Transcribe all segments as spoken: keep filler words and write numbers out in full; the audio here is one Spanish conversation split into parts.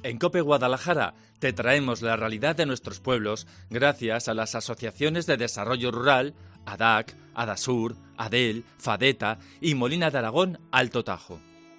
En COPE Guadalajara te traemos la realidad de nuestros pueblos gracias a las asociaciones de desarrollo rural A D A C, Adasur, Adel, Fadeta y Molina de Aragón Alto Tajo.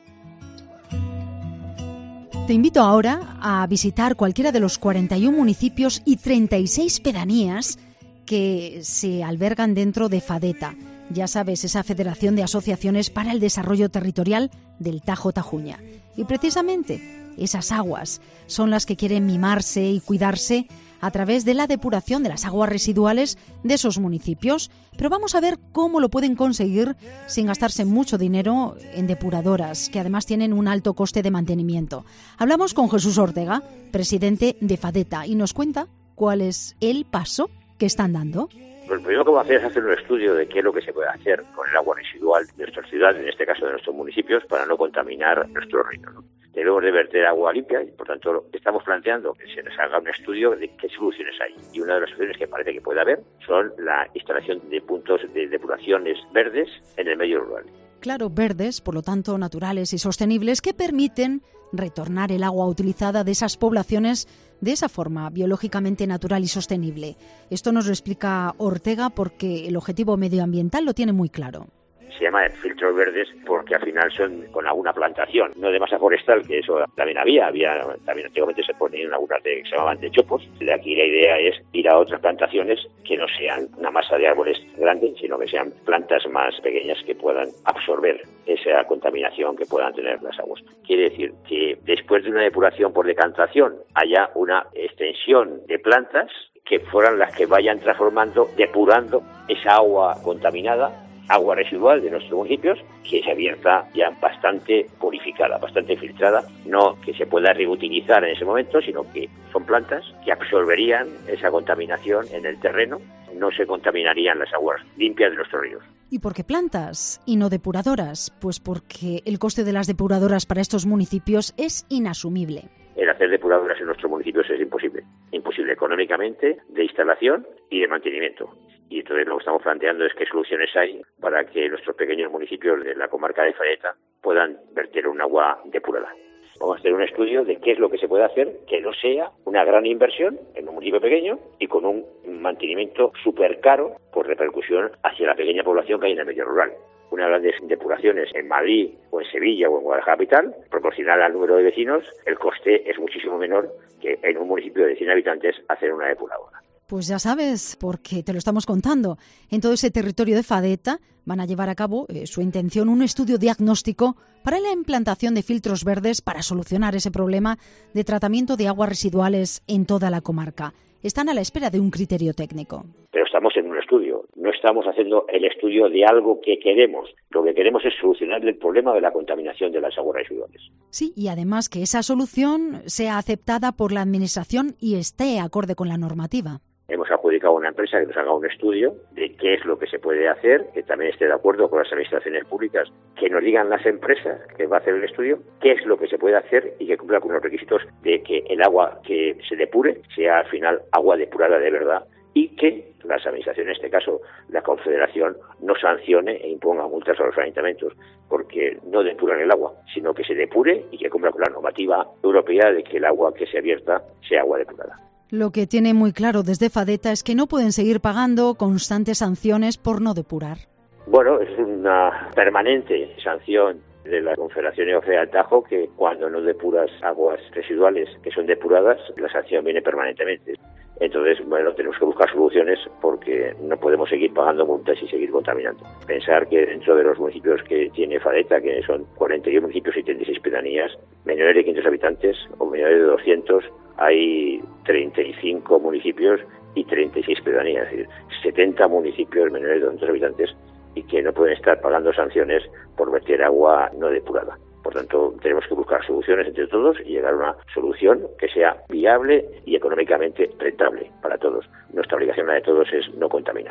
Te invito ahora a visitar cualquiera de los cuarenta y uno municipios y treinta y seis pedanías que se albergan dentro de Fadeta. Ya sabes, esa Federación de Asociaciones para el Desarrollo Territorial del Tajo Tajuña. Y precisamente esas aguas son las que quieren mimarse y cuidarse a través de la depuración de las aguas residuales de esos municipios. Pero vamos a ver cómo lo pueden conseguir sin gastarse mucho dinero en depuradoras, que además tienen un alto coste de mantenimiento. Hablamos con Jesús Ortega, presidente de Fadeta, y nos cuenta cuál es el paso que están dando. Pues lo primero que vamos a hacer es hacer un estudio de qué es lo que se puede hacer con el agua residual de nuestras ciudades, en este caso de nuestros municipios, para no contaminar nuestro reino, ¿no? Debemos de verter agua limpia y, por tanto, estamos planteando que se nos haga un estudio de qué soluciones hay. Y una de las soluciones que parece que puede haber son la instalación de puntos de depuraciones verdes en el medio rural. Claro, verdes, por lo tanto naturales y sostenibles, que permiten retornar el agua utilizada de esas poblaciones de esa forma biológicamente natural y sostenible. Esto nos lo explica Ortega porque el objetivo medioambiental lo tiene muy claro. Se llama filtros verdes porque al final son con alguna plantación, no de masa forestal, que eso también había, había también antiguamente se ponían algunas de, que se llamaban de chopos. De aquí la idea es ir a otras plantaciones que no sean una masa de árboles grande, sino que sean plantas más pequeñas que puedan absorber esa contaminación que puedan tener las aguas. Quiere decir que después de una depuración por decantación haya una extensión de plantas que fueran las que vayan transformando, depurando esa agua contaminada, agua residual de nuestros municipios, que se abierta ya bastante purificada, bastante filtrada, no que se pueda reutilizar en ese momento, sino que son plantas que absorberían esa contaminación en el terreno, no se contaminarían las aguas limpias de nuestros ríos. ¿Y por qué plantas y no depuradoras? Pues porque el coste de las depuradoras para estos municipios es inasumible. El hacer depuradoras en nuestros municipios es imposible, imposible económicamente, de instalación y de mantenimiento. Y entonces lo que estamos planteando es qué soluciones hay para que nuestros pequeños municipios de la comarca de Fadeta puedan verter un agua depurada. Vamos a hacer un estudio de qué es lo que se puede hacer que no sea una gran inversión en un municipio pequeño y con un mantenimiento súper caro por repercusión hacia la pequeña población que hay en el medio rural. Unas grandes depuraciones en Madrid o en Sevilla o en Guadalajara capital, proporcional al número de vecinos, el coste es muchísimo menor que en un municipio de cien habitantes hacer una depuradora. Pues ya sabes, porque te lo estamos contando. En todo ese territorio de Fadeta van a llevar a cabo eh, su intención un estudio diagnóstico para la implantación de filtros verdes para solucionar ese problema de tratamiento de aguas residuales en toda la comarca. Están a la espera de un criterio técnico. Pero estamos en un estudio, no estamos haciendo el estudio de algo que queremos. Lo que queremos es solucionar el problema de la contaminación de las aguas residuales. Sí, y además que esa solución sea aceptada por la Administración y esté acorde con la normativa. Hemos adjudicado a una empresa que nos haga un estudio de qué es lo que se puede hacer, que también esté de acuerdo con las administraciones públicas, que nos digan las empresas que va a hacer el estudio, qué es lo que se puede hacer y que cumpla con los requisitos de que el agua que se depure sea al final agua depurada de verdad y que las administraciones, en este caso la Confederación, no sancione e imponga multas a los ayuntamientos porque no depuran el agua, sino que se depure y que cumpla con la normativa europea de que el agua que se abierta sea agua depurada. Lo que tiene muy claro desde Fadeta es que no pueden seguir pagando constantes sanciones por no depurar. Bueno, es una permanente sanción de la Confederación Europea del Tajo que cuando no depuras aguas residuales que son depuradas, la sanción viene permanentemente. Entonces, bueno, tenemos que buscar soluciones porque no podemos seguir pagando multas y seguir contaminando. Pensar que dentro de los municipios que tiene Fadeta, que son cuarenta y uno municipios y treinta y seis pedanías, menores de quinientos habitantes o menores de doscientos, hay treinta y cinco municipios y treinta y seis pedanías, es decir, setenta municipios menores de doscientos habitantes y que no pueden estar pagando sanciones por verter agua no depurada. Por tanto, tenemos que buscar soluciones entre todos y llegar a una solución que sea viable y económicamente rentable para todos. Nuestra obligación, la de todos, es no contaminar.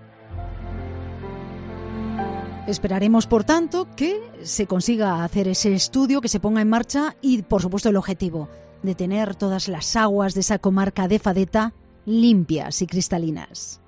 Esperaremos, por tanto, que se consiga hacer ese estudio, que se ponga en marcha y, por supuesto, el objetivo de tener todas las aguas de esa comarca de Fadeta limpias y cristalinas.